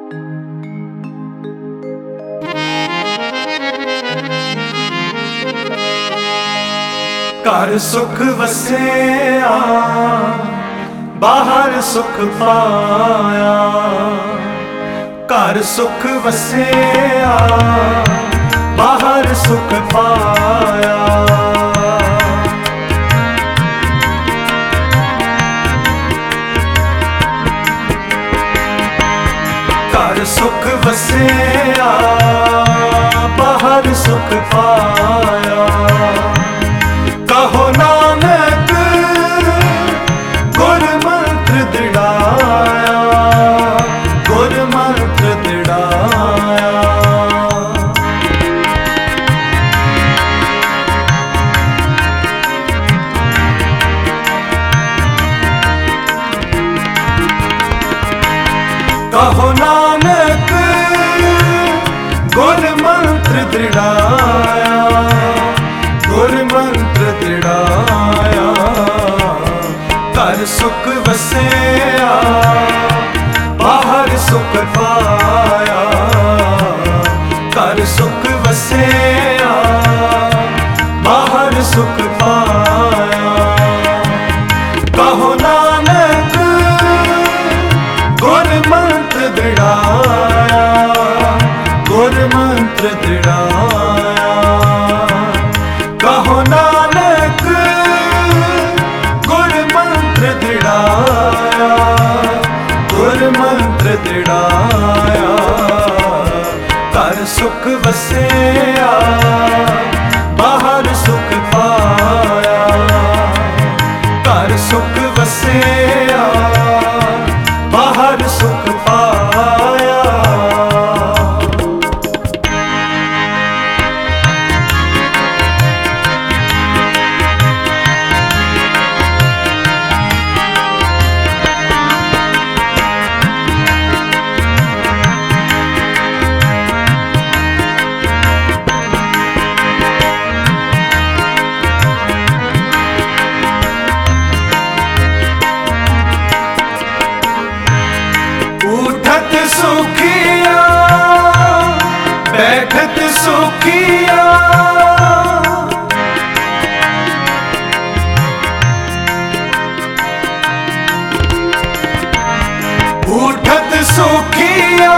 घर सुख वसिया बाहर सुख पाया, घर सुख वसिया बाहर सुख पाया। घर सुख वसिया बाहर सुख पाया। कहो नानक गुर मंत्र दृढ़ाया, गुर मंत्र दृढ़ाया। कहो नानक गुर मंत्र दृढ़ाया, गुर मंत्र दृढ़ाया। घर सुख वसिया बाहर सुख पाया, घर सुख वसिया बाहर सुख पाया। कहो नानक गुर मंत्र दृढ़ाया, गुर मंत्र दृढ़ाया। कहो नानक गुर मंत्र दृढ़ाया, गुर मंत्र दृढ़ाया। घर सुख वसिया बाहर सुख पाया, घर सुख वसिया बाहर सुख पाया। उठत सुखिया बैठत सुखिया, उठत सुखिया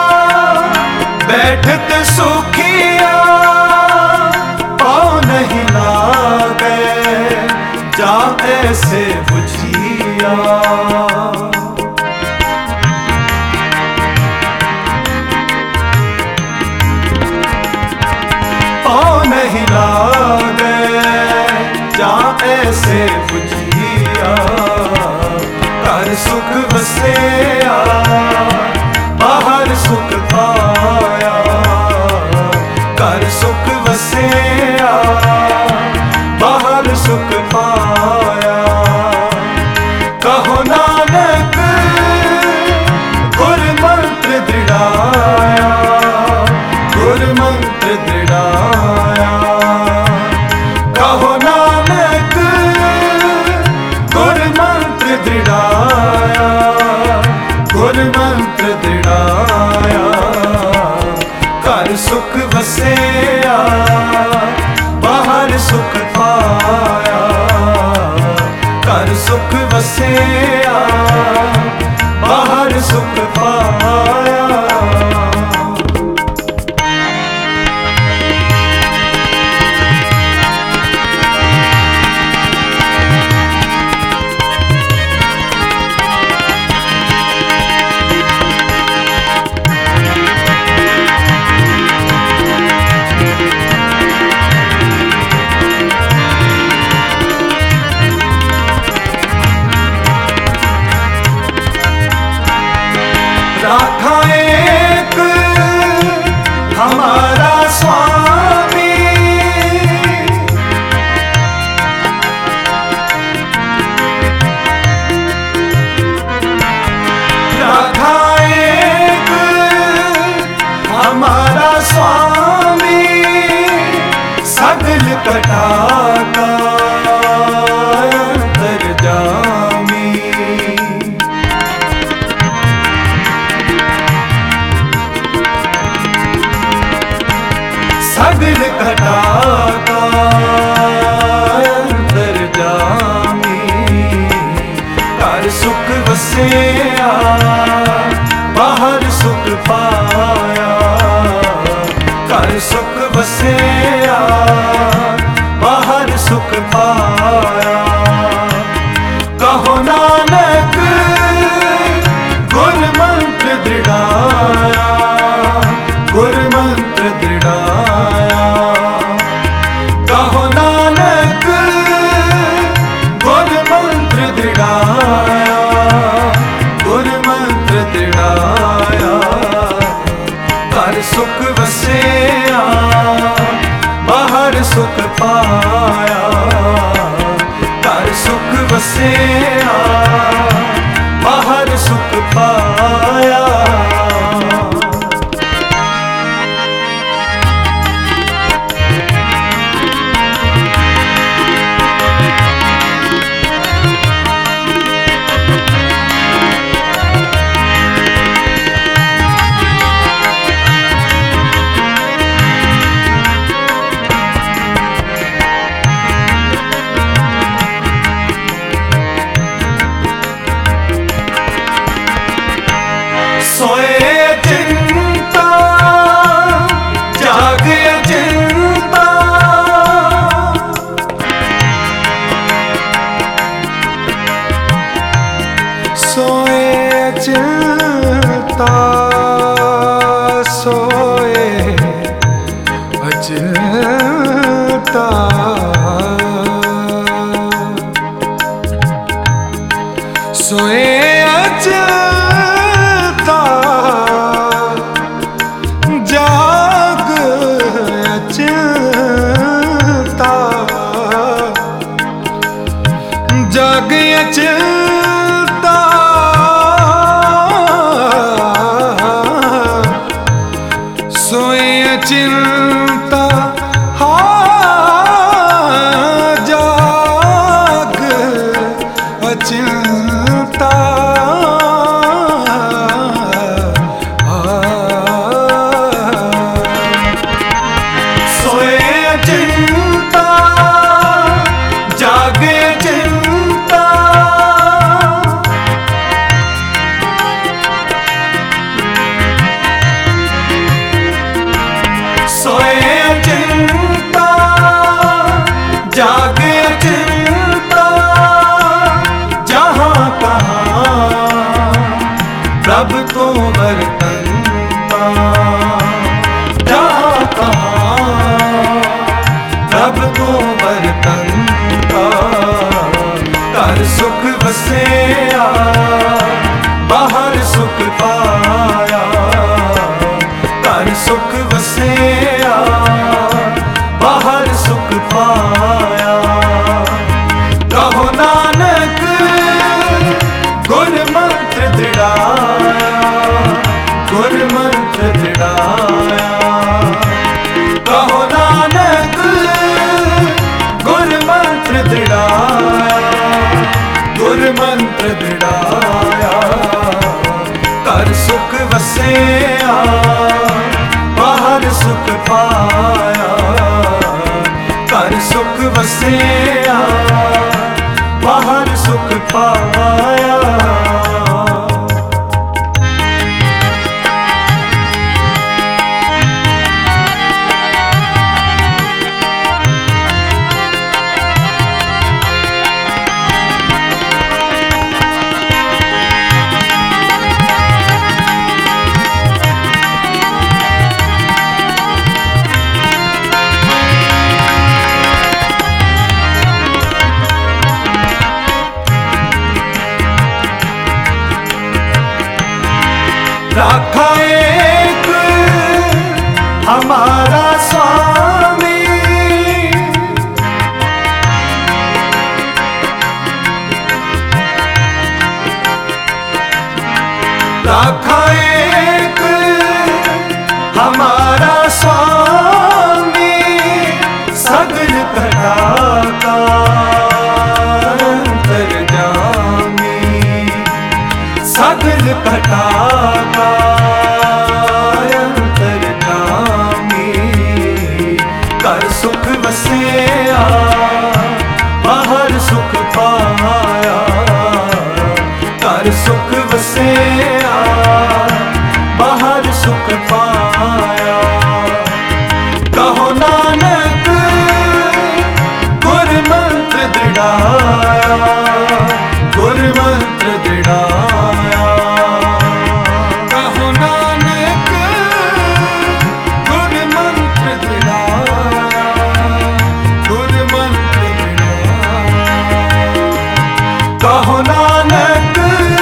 बैठत सुखिया। पाँव नहीं लागे जा ऐसे बुझिया, नहीं लागे जा ऐसे बुझिया। घर सुख वसिया बाहर सुख पाया, घर सुख वसिया बाहर सुख पाया। कहो नानक गुर मंत्र दृढ़ाया, गुर मंत्र दृढ़ाया। कहो नानक गुर मंत्र दृढ़ाया, गुर मंत्र दृढ़ाया। घर सुख वसिया बाहर सुख पाया, घर सुख वसिया बाहर सुख पाया। राखा एक हमारा स्वामी, राखा एक हमारा स्वामी। सगल कटा का अंतर्जामी, सगल घटा का अंतर्यामी, कर सुख वसिया बाहर सुख पाया, कर सुख वसिया बाहर सुख पाया। कहो नानक गुर मंत्र दृढ़ाया, गुर मंत्र दृढ़ाया। कहो नानक गुर मंत्र दृढ़ाया, गुर मंत्र दृढ़ाया। कर सुख वसिया बाहर सुख पाया, कर सुख वसिया बाहर सुख पाया। सोए चिंता जागे चिंता, सोए चिंता सोए अचिंता, सोए अचिंता जाग अचिंता, जाग अचिंता, सोए अचिंता हाँ जाग अचिंता। जागे चिंता जहाँ कहाँ प्रभ तो वर्तनता, जहाँ कहाँ प्रभ तो वर्तनता। कर सुख वसिया बाहर सुख पाया, कर सुख वसिया बाहर सुख पाया। कहो नानक गुर मंत्र दृढ़ाया, गुर मंत्र दृढ़ाया। कहो नानक गुर मंत्र दृढ़ाया, गुर मंत्र दृढ़ाया। कर सुख वसिया बाहर सुख पाया, कर सुख वसिया बाहर सुख पाया। राखा एक हमारा स्वामी, राखा एक हमारा स्वामी, सगल घटा का अंतर्यामी, सगल घटा का अंतर्यामी। सुख पाया। कहो नानक गुर मंत्र दृढ़ाया, गुर मंत्र दृढ़ाया। कहो नानक गुर मंत्र दृढ़ाया, गुर मंत्र दृढ़ाया। कहो नानक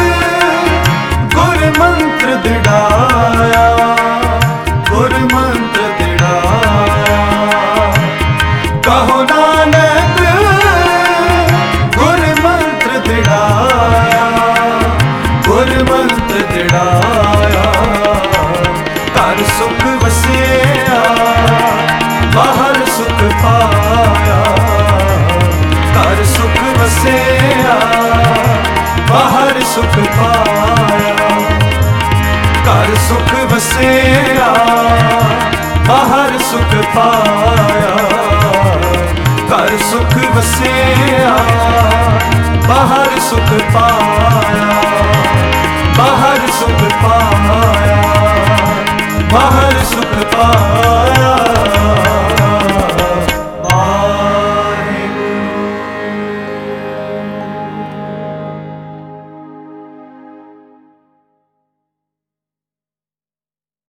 गुर मंत्र दृढ़ाया, गुर मंत्र दृढ़ाया। कहो नानक गुर मंत्र दृढ़ाया, गुर मंत्र दृढ़ाया। घर सुख वसिया बाहर सुख पाया, घर सुख वसिया बाहर सुख पाया। घर सुख वसिया बाहर सुख पाया, घर सुख वसिया बाहर सुख पाया, बाहर सुख पाया, बाहर सुख पाया।